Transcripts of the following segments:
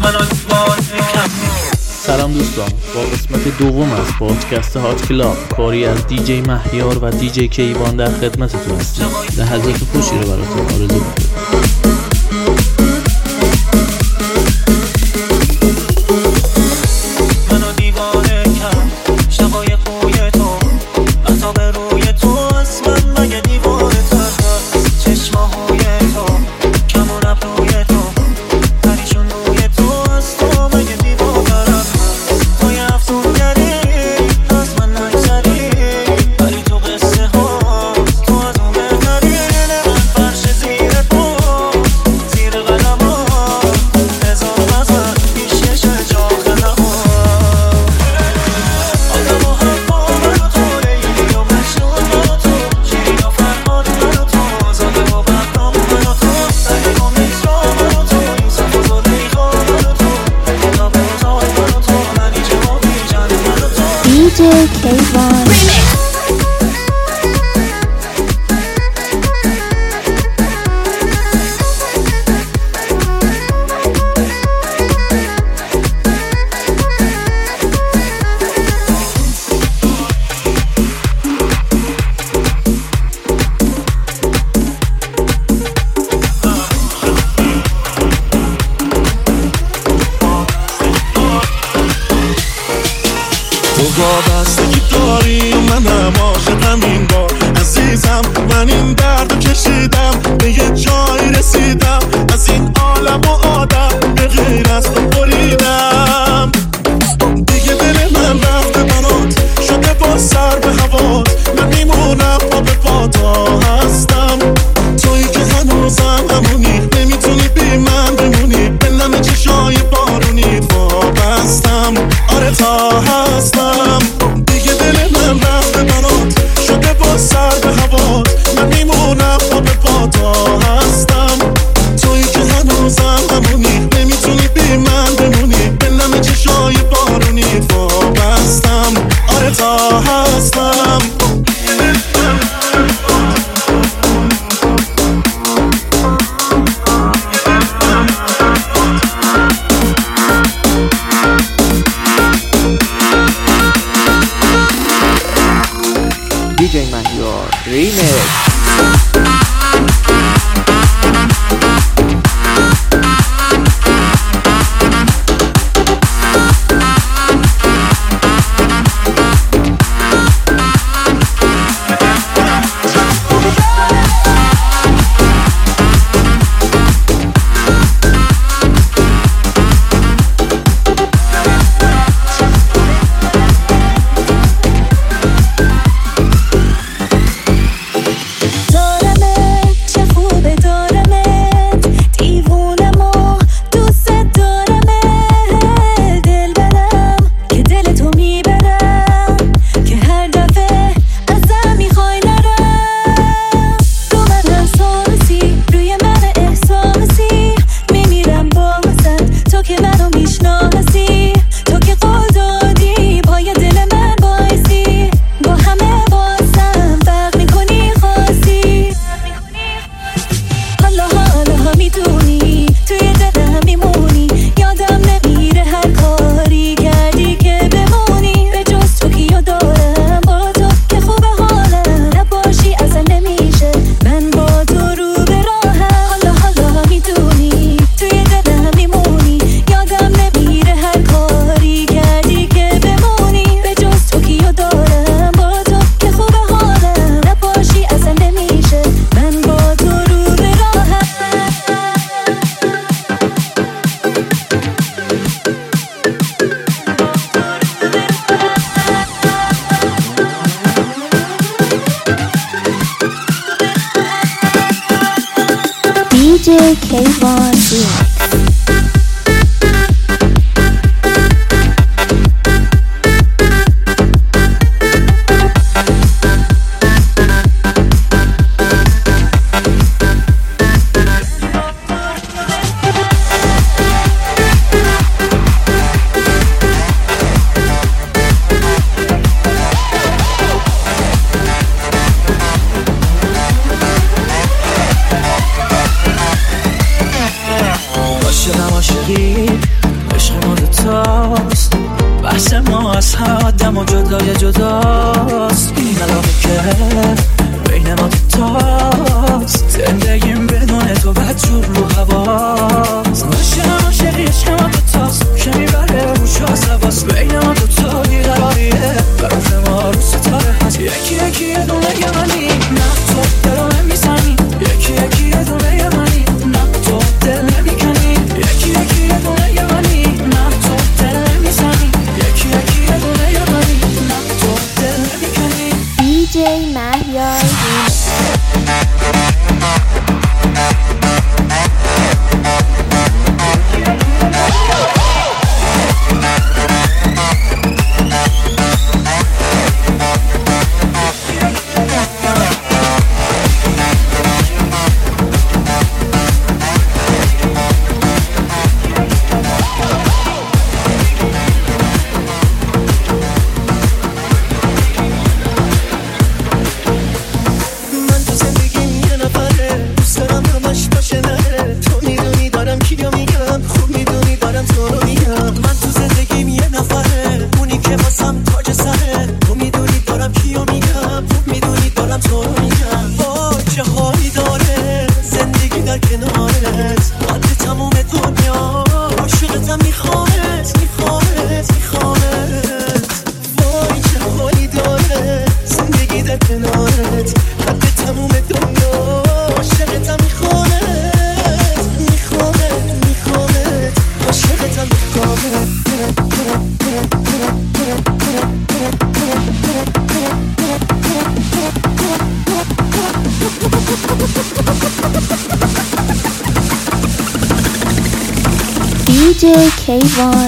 سلام دوستان، با قسمت دوم از پادکست هات کلاب کاری از دیجی مهیار و دیجی کیوان در خدمتتون هستیم. لحظات خوشی رو براتون آرزو می‌کنم. وابستگی داری و منم عاشقم این بار عزیزم. من این درد کشیدم به یه جایی رسیدم، از این عالم و آدم به غیر از تو بریدم. دیگه دل من رفته برات شده با سر به هوات، من میمونم پا به پاتا هستم. تویی که هنوزم همونی، نمیتونی بی من بمونی، به نم چشای بارونی وابستم. آره تا هستم دیگه، دل من رفته برات شده با سر به هوات، من میمونم پا به پاتا هستم. تویی که هنوزم همونی، نمیتونی بی من بمونی، به نم چشای بارونی وابستم. آره تا هستم. دیجی مهیار ریمیکس. DJ Kayvon Remix. ما جدای جداست، این علاقه که بین ما دوتاست. زندگیم بدون تو بدجور رو هواست. عاشقم عاشقی عشق ما دوتاست که میبره روش آسواست. بین ما دوتا بیقراریه قرار ما رو ستاره هست. یکی یکی یه دونه یه منی، نه تو دلو نمیزنی. یکی یکی یه دونه یه منی، نه تو دل نمیکنی. یکی یکی یه دونه یه منی، نه تو دل نمیزنی. یکی یکی یه دونه یه منی، نه تو دل نمیکنی. DJ مهیار DJ K1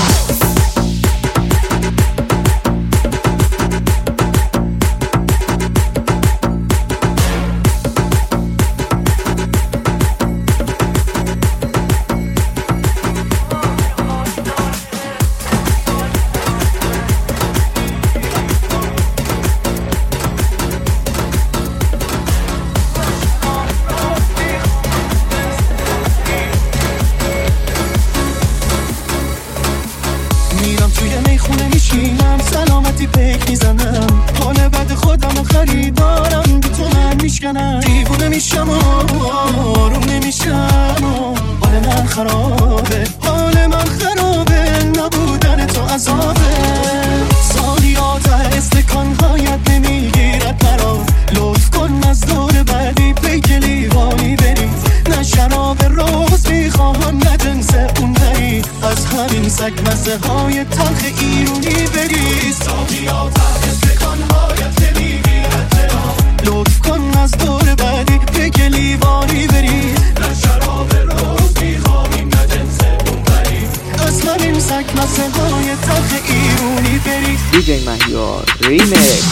دیوونه میشم و آروم نمیشم و حال من خرابه، حال من خرابه، نبودن تو عذابه. سالیات استکانهایت نمیگیرد مرا، لطف کن از دور بعدی پیک لیوانی بری. نه شراب روز میخواهم نه جنس اون دری، از همین سگ مزه های تلخ ایرونی بری. سالیات استکانهایت نمیگیرد مرا، لطف کن از دور بعدی پیک لیوانی بری. نه شراب روز میخواهیم نه جنس اون بری، از همین سگ مزه های تلخ ایرونی بری. DJ مهیار ریمیکس.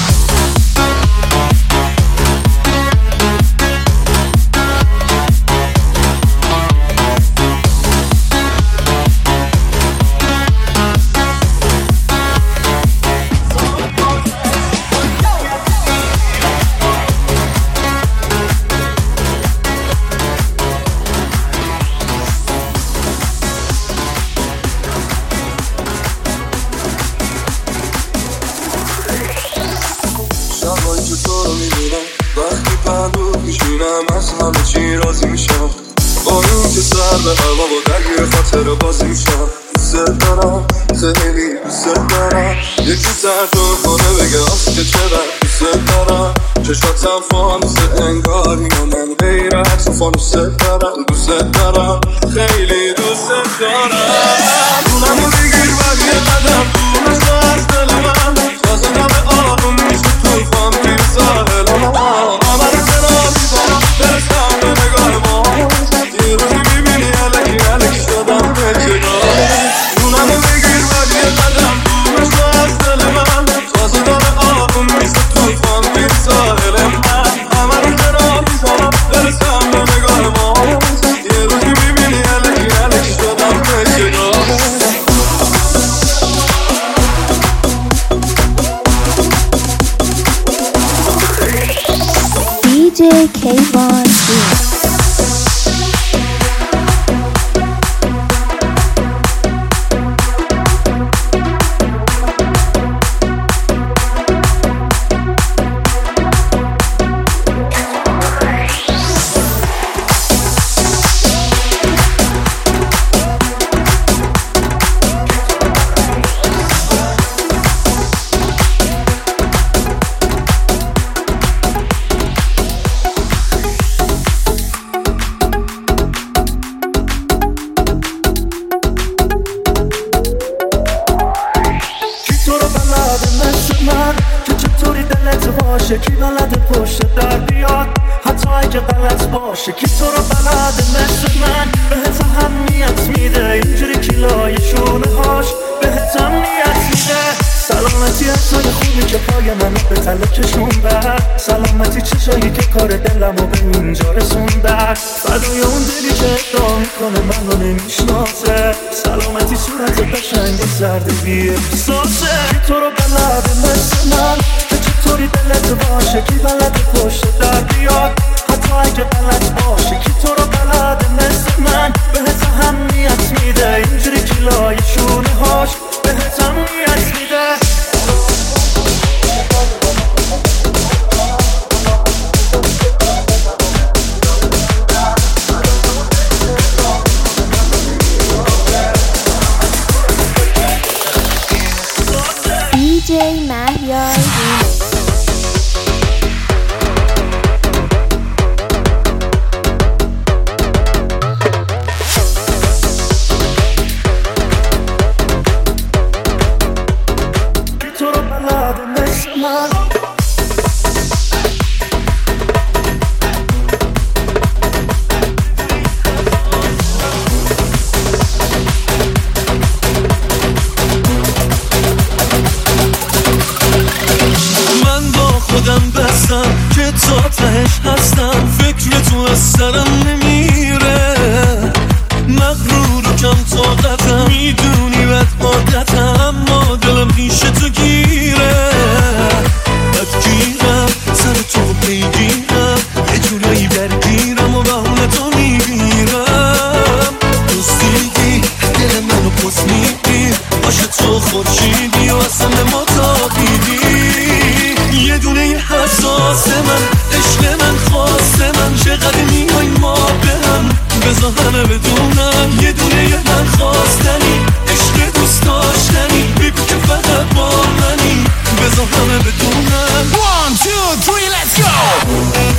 همه چی راضی میشم با این که سر به هوا با درگیر خاطر بازی میشم. دوست دارم خیلی دوست دارم، یکی سر تو کنه بگه آسکه چقدر دوست دارم. چشاتم فانوس انگاری و من غیرت فانوس دارم. دوست دارم خیلی دوست دارم. دونمو بگیر ولی یه قدم دونش تو از دل من، تازه نمه آروم میشه توفان پیر ساحل من. همه رو کنار میزارم برسم به نگاه ما، یه روزی میبینی علکی علکی شدم به جگاه. دونمو بگیر ولی یه قدم دونش تو از دل من، تازه نمه آروم میشه توفان پیر ساحل من. همه رو کنار میزارم برسم به نگاه ما، یه روزی میبینی علکی علکی شدم به جگاه. باشه کی بلد پشت در بیاد حتی اگه غلط باشه کی تو رو بلده مثل من بهت اهمیت میده اینجوری کیلای شونه هاش بهت امنیت میده سلامتی احسای خوبی که پای منو به تله کشوندن سلامتی چشایی که کار دلمو به اینجا رسوندن فدای اون دلی که ادعا میکنه منو نمیشناسه سلامتی صورت قشنگ زرد بی احساسه کی تو رو بلده مثل من که چطوری دلت باشه کی بلد پشت در بیاد حتی اگه غلط باشه کی تو رو بلده مثل من بهت اهمیت میده اینجوری کیلای شونه هاش بهت امنیت میده DJ مهیار که تا تهش هستم فکر تو از سرم نمیره مغرور و کم طاقتم میدونی بد عادتم اما دلم ریشه تو گیره بدگیرم سر تو پیگیرم یه جورایی درگیرم و بهونه تو میگیرم دوستیدی دل منو پس میدی باشه تو خورشیدی و اصلا ما تابیدی یه دونه حساس من عشق من خواست من چقدر میای ما به هم بذار همه بدونم یه دونه من خواستنی عشق دوست داشتنی بگو که فقط با منی بذار همه بدونم 1, 2, 3 let's go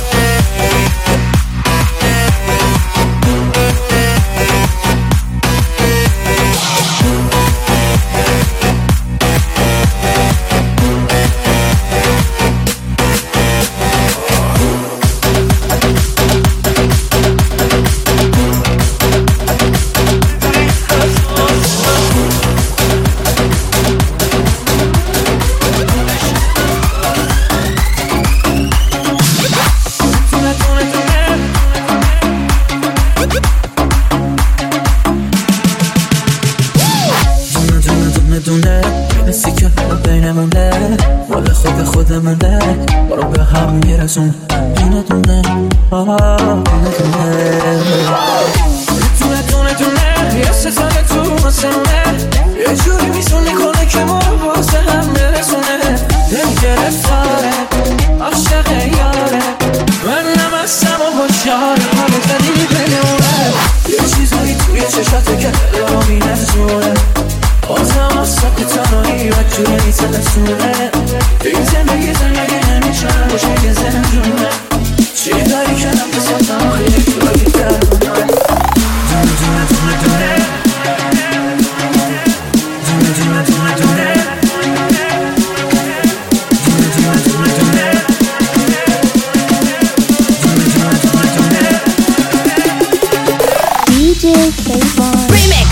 برو به هم میرسون دونه دونه دونه دونه یه ستاره تو مسونه یه جوری میسونه کنه که ما رو واسه هم برسونه دل گرفتاره عاشق یاره من نمستم و هوشیاره حالا زدی بلونه یه چیزایی توی چشاته که دل رو مینفزونه بازم اصلا که تنهایی و جوری تلسونه این زندگی نمیشه باشه که زندونه چی داری که نفساتم خیلی جوری درمونه دونه دونه دونه دونه دونه دونه دونه دونه DJ K1 Remix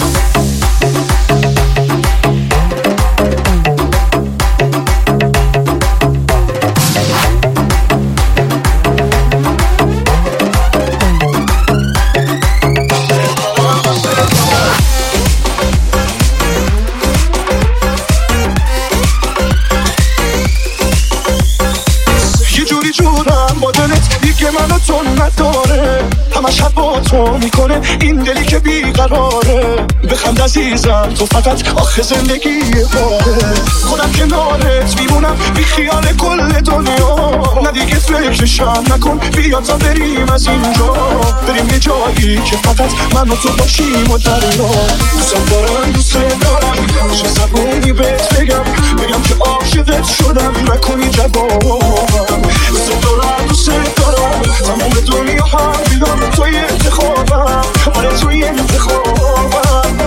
تو میکنه این دلی که بیقراره بخند عزیزم تو فقط آخه زندگی باره خودم کنارت میمونم بی خیال کل دنیا نه دیگه فکرشم نکن بیا تا بریم از اینجا بریم یه جایی که فقط من و تو باشیم و دریا دوستم دارم دوست دارم چه زبونی بهت بگم که عاشقت شدم نکنی جوابم دوست دارم تمام دنیا هم بیدم توی انتخابم آره توی انتخابم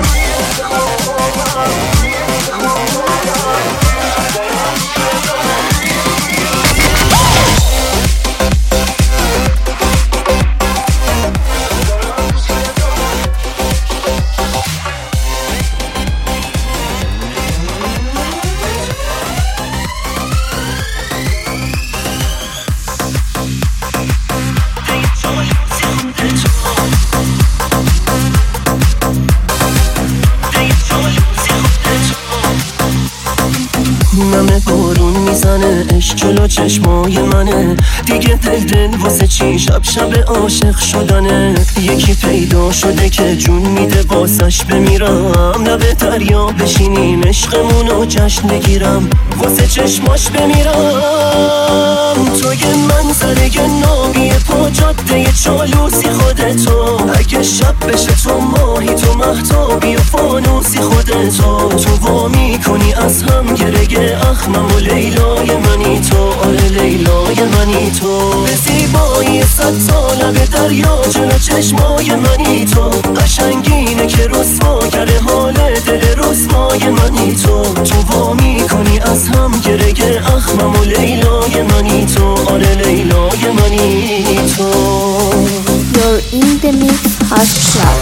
عشق جلو چشمای منه، دیگه دل واسه چی شب عاشق شدنه. یکی پیدا شده که جون میده واسش بمیرم، نه بهتر یا بشینیم عشقمونو جشن بگیرم، واسه چشماش بمیرم. توی منظره نامی پا جاده چالوسی خودتو، اگه شب بشه تو ماهی تو مهتابی و فانوسی خودتو، تو وا میکنی از هم گرگ اخمم و لیلای منی تو، آره لیلای منی تو. به زیبایی 100 ساله به دریا جلو چشمای منی تو، قشنگینه که رسواگر حال دل رسوای منی تو، تو وا میکنی از هم گرگ اخمم و لیلای منی تو، آره لیلای منی تو. You're in the mix hot club.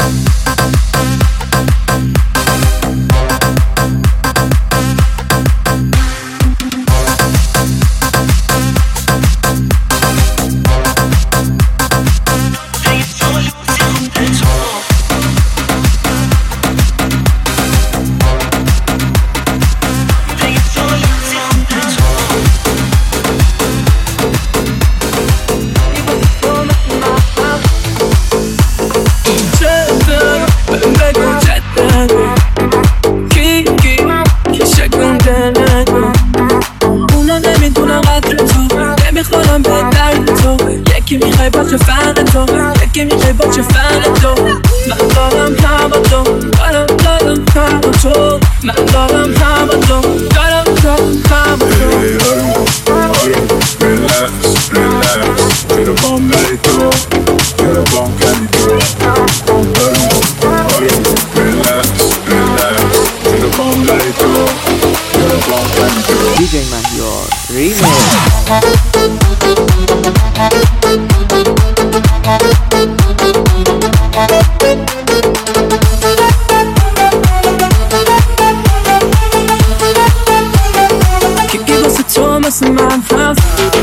یکی میخوای با چه فن تو، یکی میخوای با چه فن تو. من دارم هم تو، دارم هم تو، من دارم هم تو، دارم هم تو. Relax, relax, quiero bombeito, quiero bombeito. Relax, relax, quiero bombeito, quiero bombeito. DJ مهیار ریمیکس. که واسه تو مثل من هست،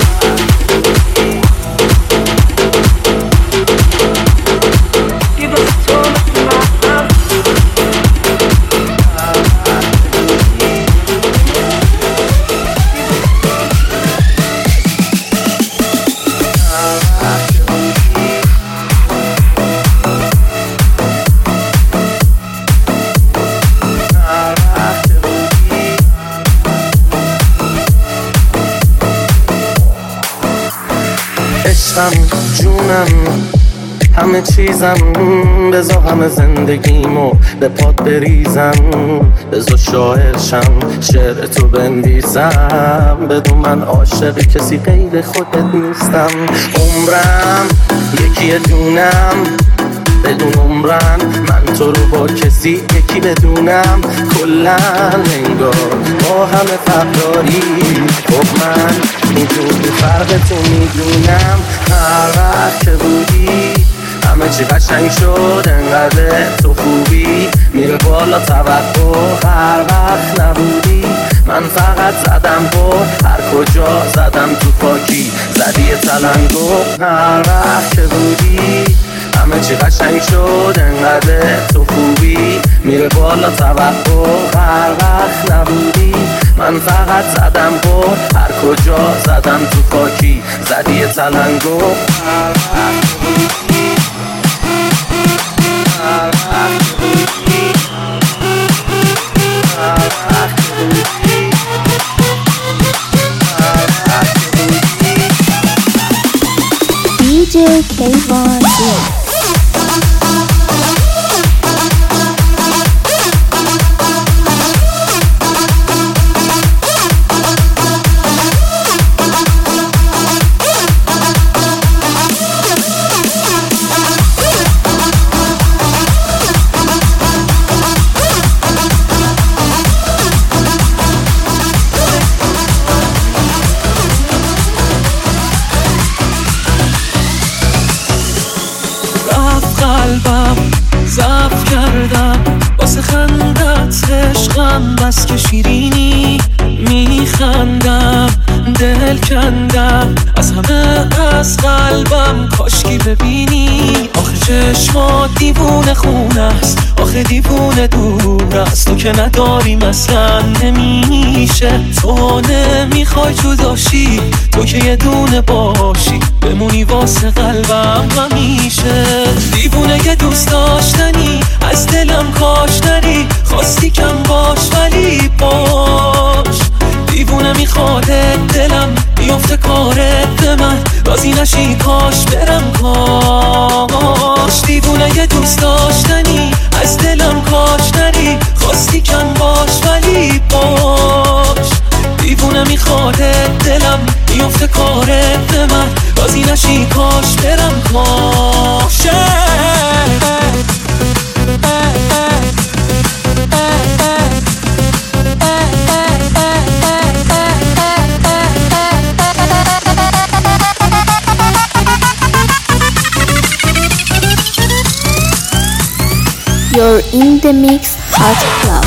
عشقم جونم همه چیزم، بذار همه زندگیمو به پات بریزم، بذار شاعرشم شعر تو بنویسم، بدون من عاشق کسی غیر خودت نیستم. عمرم یکی دونم بدون عمرم، من تو رو با کسی یکی بدونم، کلن انگار با همه فقداری. خب من میدونی فرق تو میدونم، هر وقت که بودی همه چی قشنگ شد، انقدر تو خوبی میره بالا توقع. هر وقت نبودی من فقط زدم با هر کجا زدم تو پاکی زدی تلنگو. هر وقت که بودی همه چی قشنگ شد، انقدر تو خوبی میره بالا توقع. هر وقت نبودی من فقط زدم با هر کجا زدم تو پاکی زدی تلنگو. هر وقت بودی، هر وقت بودی، هر وقت بودی، هر وقت بودی. DJ K1 ضعف کردم واسه خندت، عشقم بس که شیرینی میخندم، دل کندم از همه از قلبم، کاشکی ببینی آخه چه چشما دیوونه خونه است، آخه دیوونه دور است. تو که نداری مثلا نمیشه، تو نمیخوای جداشی، تو که یه دونه باشی بمونی واسه قلبم همیشه. دیوونه یه دوست داشتنی از دلم کاش نری، خواستی کم باش ولی باش. دیوونه میخواد دلم بیفته کارت به من، راضی نشی کاش برم کاش. دیوونه یه دوست داشتنی از دلم کاش نری، خواستی کم باش ولی باش. دیوونه میخواد دلم بیفته کارت به من، راضی نشی کاش برم کاش. You're in the mix Hot Club.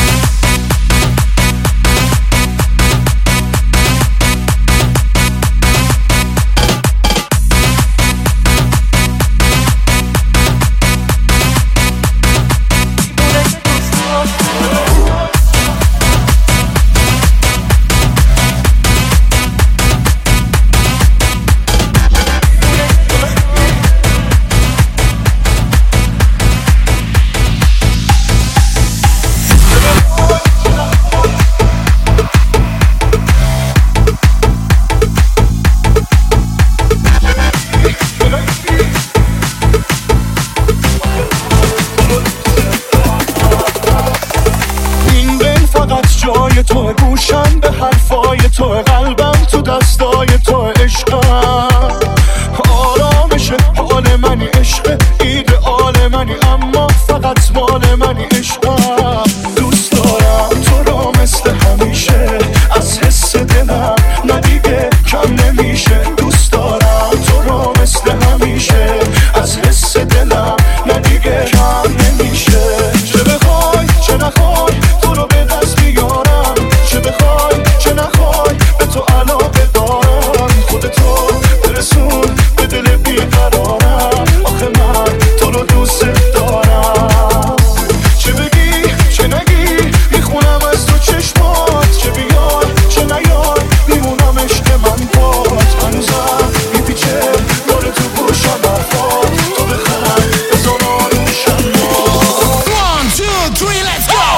جای تو گوشم به حرفای تو، قلبم تو دستای تو، عشقم آرامش حال منی، عشق ایدئال منی، اما فقط مال منی. عشقم دوست دارم تو رو مثل همیشه، از حس دلم نه دیگه کم نمیشه. دوست دارم تو رو مثل همیشه، از حس دلم نه دیگه کم نمیشه. چه بخوای چه نخوای تو رو به دست بیارم، چه بخوای چه نخوای به تو علاقه دارم. خودتو برسون به دل بیقرارم، آخه من تو رو دوست دارم. چه بگی چه نگی میخونم از تو چشمات، چه بیای چه نیای میمونم عشق من باد. هنوزم میپیچه داره تو گوشم حرفات، تو بخند بزن آروشم. 1 2 3 let's go.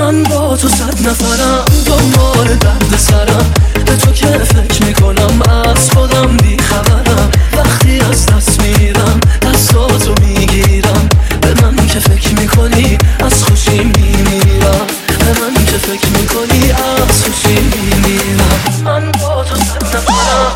من با تو 100 نفرم دنبال درد سرم، به تو که فکر میکنم از خودم بیخبرم. وقتی از دست میرم دستاتو میگیرم، به من که فکر میکنی از خوشی میمیرم، به من که فکر میکنی از خوشی میمیرم. من با تو 100 نفرم.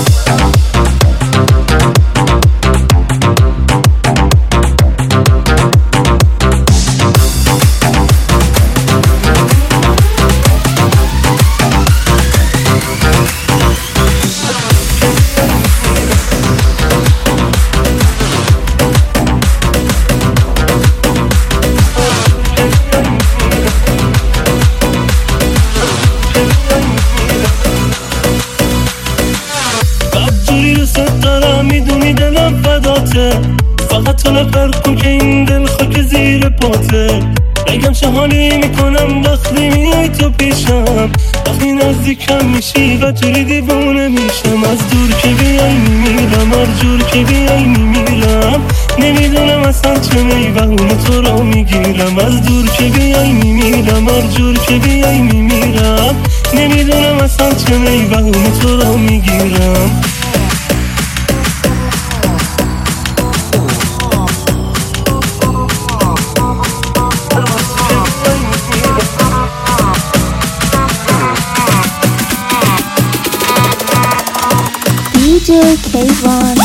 فقط تو نفر کن که این دل خاک زیر پاته. بگم چه حالی میکنم وقتی میای تو پیشم، وقتی نزدیکم میشی و جوری دیوونه میشم. از دور که بیای میمیرم، هر جور که بیای میمیرم. نمیدونم اصلا چه میبهونه تو را میگیرم. از دور که بیای میمیرم، هر جور که بیای میمیرم. نمیدونم اصلا چه میبهونه تو را میگیرم. DJ K1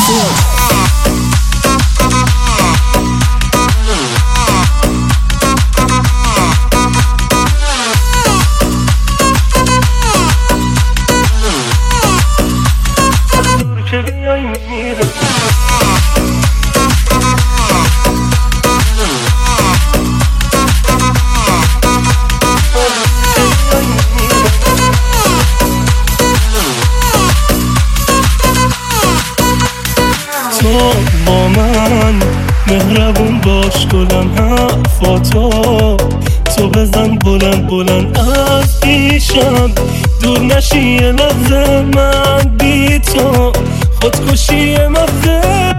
تو با من مهربون باش گلم، حرفاتو تو بزن بلند بلند از پیشم. دور نشی یه لحظه من بی تو، خودکشی مغزه.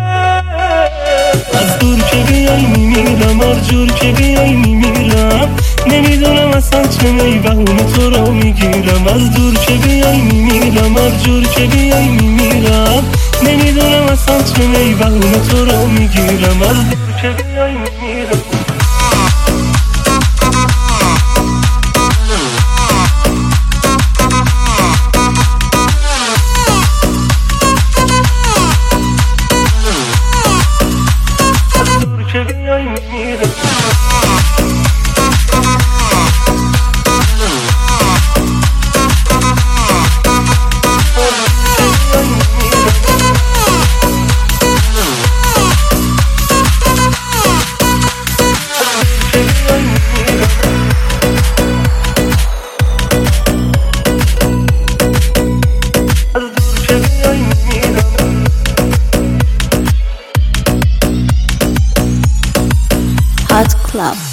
از دور که بیای میمیرم، هر جور که بیای میمیرم. نمیدونم اصلا چه میبهونه تو را میگیرم. از دور که بیای میمیرم، هر جور که بیای میمیرم. نمیدونم اصلا چه میبهونه تو را میگیرم. از دور که بیای میمیرم. Hot Club.